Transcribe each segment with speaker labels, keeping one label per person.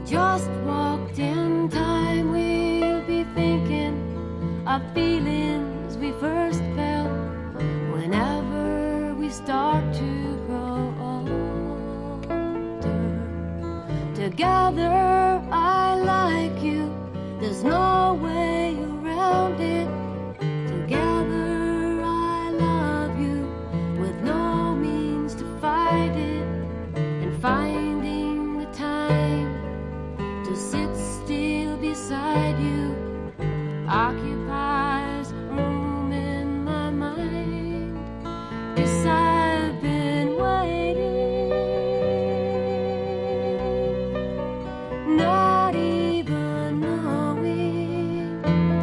Speaker 1: just walked in time. We'll be thinking of feelings we first felt whenever we start to grow older. Together, I like you, there's no way around it. Together, I love you with no means to fight it. And finding the time to sit still beside you occupies room in my mind. Yes, I've been waiting, not even knowing.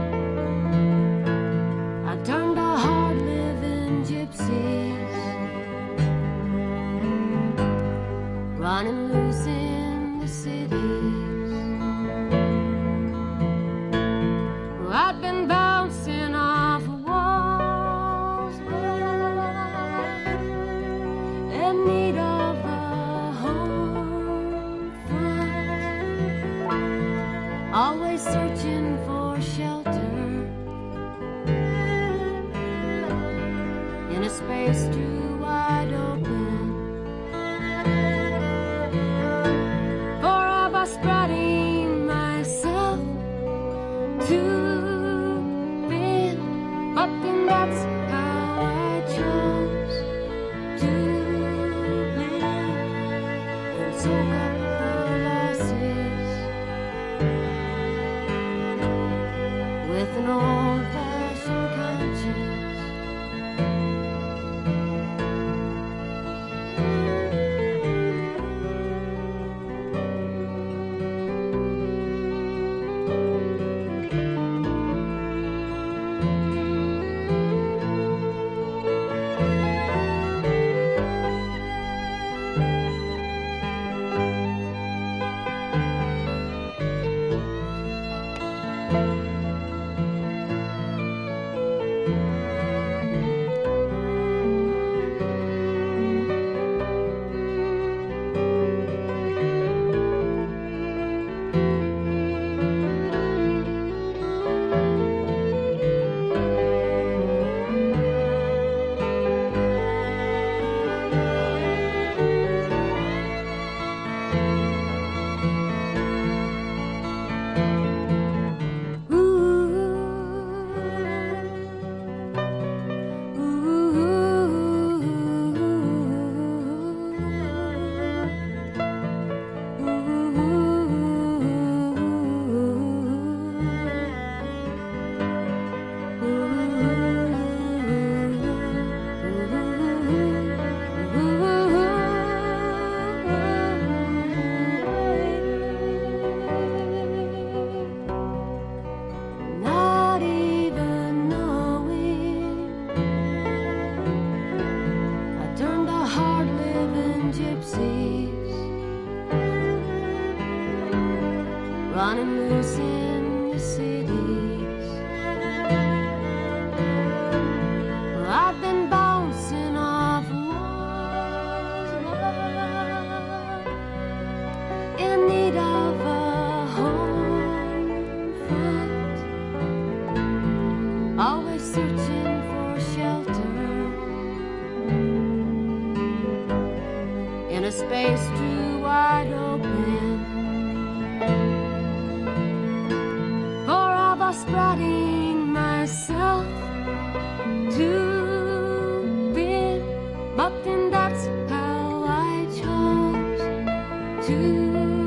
Speaker 1: I turned to hard-living gypsies, running loose in the cities. I'd been bouncing off of walls, in need of a home front, always searching for shelter in a space too wide open for ever spreading myself too thin. But then that's how I chose to live and soak up the losses with an old-fashioned conscience. Not even knowing, I turned to hard-living gypsies, running loose in the cities. Well, I've been bouncing off walls, in need of a home front, always searching for shelter in a space too wide open for ever spreading myself too thin. But then that's how I chose to